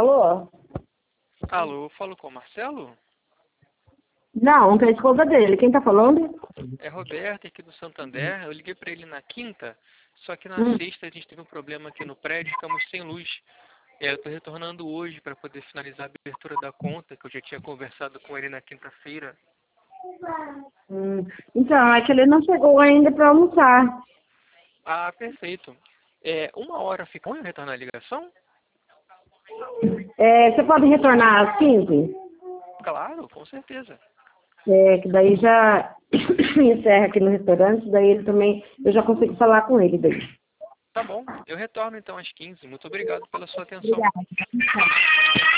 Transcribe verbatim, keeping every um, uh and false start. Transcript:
Alô? Alô, falo com o Marcelo? Não, não é a esposa dele. Quem tá falando? É Roberto aqui do Santander. Eu liguei para ele na quinta, só que na Hum. sexta a gente teve um problema aqui no prédio, ficamos sem luz. É, eu estou retornando hoje para poder finalizar a abertura da conta, que eu já tinha conversado com ele na quinta-feira. Hum. Então, é que ele não chegou ainda pra almoçar. Ah, perfeito. É, uma hora fica bom eu retornar a ligação? É, você pode retornar às quinze? Claro, com certeza. É, que daí já encerra aqui no restaurante, daí ele também, eu já consigo falar com ele daí. Tá bom, eu retorno então às quinze. Muito obrigado pela sua atenção. Obrigada.